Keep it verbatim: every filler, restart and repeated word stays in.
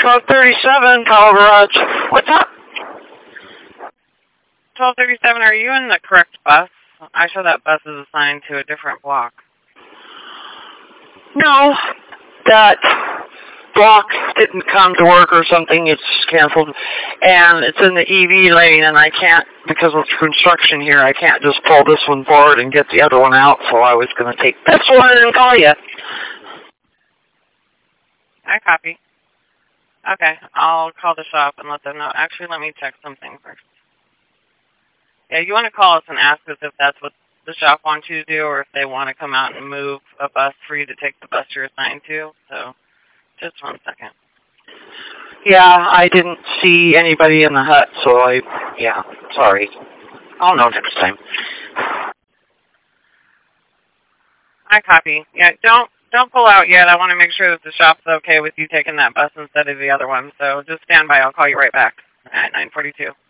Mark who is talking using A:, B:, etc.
A: twelve thirty-seven, Kyle Garage. What's up?
B: twelve thirty-seven, are you in the correct bus? I show that bus is assigned to a different block.
A: No, that block didn't come to work or something. It's canceled. And it's in the E V lane, and I can't, because of construction here, I can't just pull this one forward and get the other one out, so I was going to take this one and call you.
B: I copy. Okay, I'll call the shop and let them know. Actually, let me check something first. Yeah, you want to call us and ask us if that's what the shop wants you to do, or if they want to come out and move a bus for you to take the bus you're assigned to. So, just one second.
A: Yeah, I didn't see anybody in the hut, so I, yeah, sorry. I'll know next time.
B: I copy. Yeah, don't don't pull out yet. I want to make sure that the shop's okay with you taking that bus instead of the other one. So just stand by. I'll call you right back at nine forty-two.